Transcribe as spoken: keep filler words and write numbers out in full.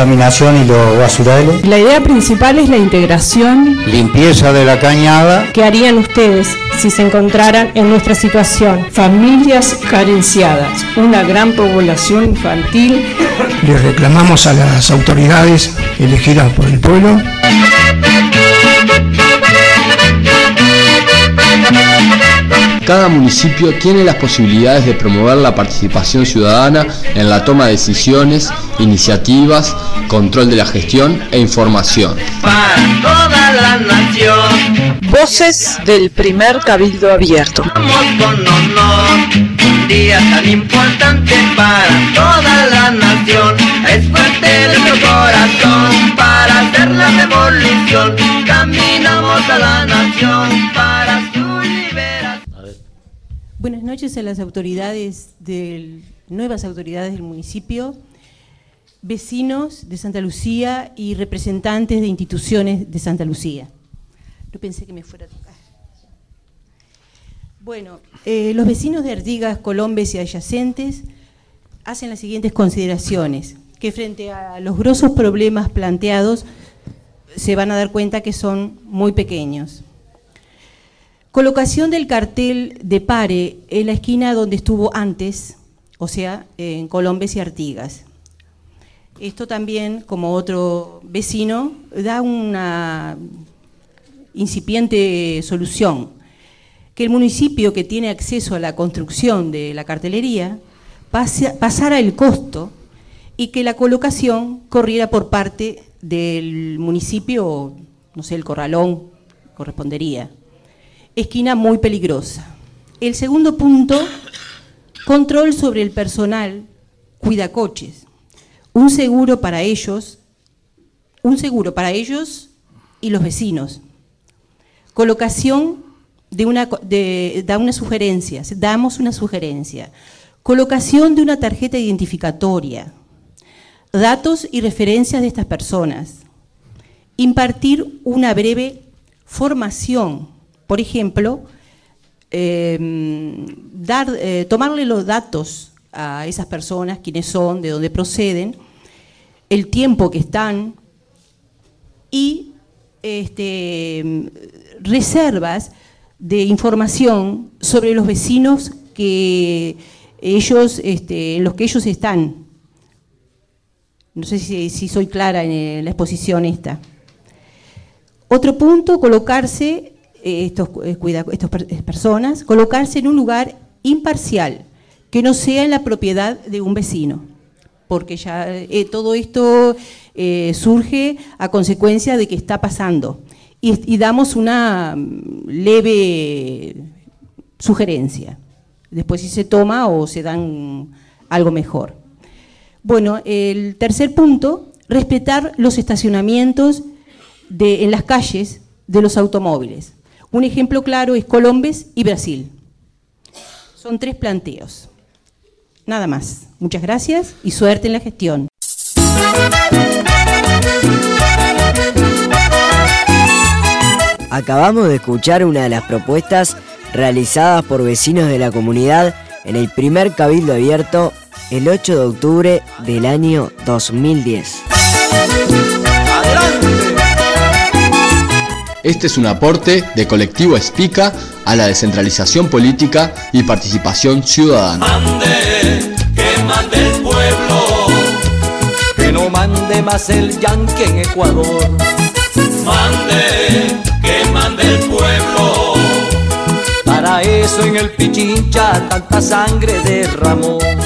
contaminación y los basurales. La idea principal es la integración. Limpieza de la cañada. ¿Qué harían ustedes si se encontraran en nuestra situación? Familias carenciadas, una gran población infantil. Le reclamamos a las autoridades elegidas por el pueblo. Cada municipio tiene las posibilidades de promover la participación ciudadana en la toma de decisiones, iniciativas, control de la gestión e información. Para toda la nación. Voces del primer Cabildo Abierto. Vamos con honor, un día tan importante para toda la nación. Es fuerte nuestro corazón para hacer la revolución. Caminamos a la nación para su liberación. Buenas noches a las autoridades del, nuevas autoridades del municipio, vecinos de Santa Lucía y representantes de instituciones de Santa Lucía. No pensé que me fuera a tocar. Bueno, eh, los vecinos de Artigas, Colombes y adyacentes hacen las siguientes consideraciones, que frente a los grosos problemas planteados se van a dar cuenta que son muy pequeños. Colocación del cartel de pare en la esquina donde estuvo antes, o sea, en Colombes y Artigas. Esto también, como otro vecino, da una incipiente solución, que el municipio que tiene acceso a la construcción de la cartelería pase, pasara el costo y que la colocación corriera por parte del municipio, no sé, el Corralón correspondería. Esquina muy peligrosa. El segundo punto, control sobre el personal cuidacoches. Un seguro para ellos, un seguro para ellos y los vecinos. Colocación de una, de, da una sugerencia, damos una sugerencia. Colocación de una tarjeta identificatoria. Datos y referencias de estas personas. Impartir una breve formación. Por ejemplo, eh, dar, eh, tomarle los datos a esas personas, quiénes son, de dónde proceden, el tiempo que están y este, reservas de información sobre los vecinos que ellos, este, en los que ellos están. No sé si, si soy clara en la exposición esta. Otro punto, colocarse... Estos, estas personas, colocarse en un lugar imparcial, que no sea en la propiedad de un vecino, porque ya eh, todo esto eh, surge a consecuencia de que está pasando, y, y damos una leve sugerencia, después si se toma o se dan algo mejor. Bueno, el tercer punto, respetar los estacionamientos de, en las calles de los automóviles. Un ejemplo claro es Colombes y Brasil. Son tres planteos. Nada más. Muchas gracias y suerte en la gestión. Acabamos de escuchar una de las propuestas realizadas por vecinos de la comunidad en el primer Cabildo Abierto el ocho de octubre del año dos mil diez. Este es un aporte de Colectivo Espica a la descentralización política y participación ciudadana. Mande, que mande el pueblo, que no mande más el yanqui en Ecuador. Mande, que mande el pueblo, para eso en el Pichincha tanta sangre derramó.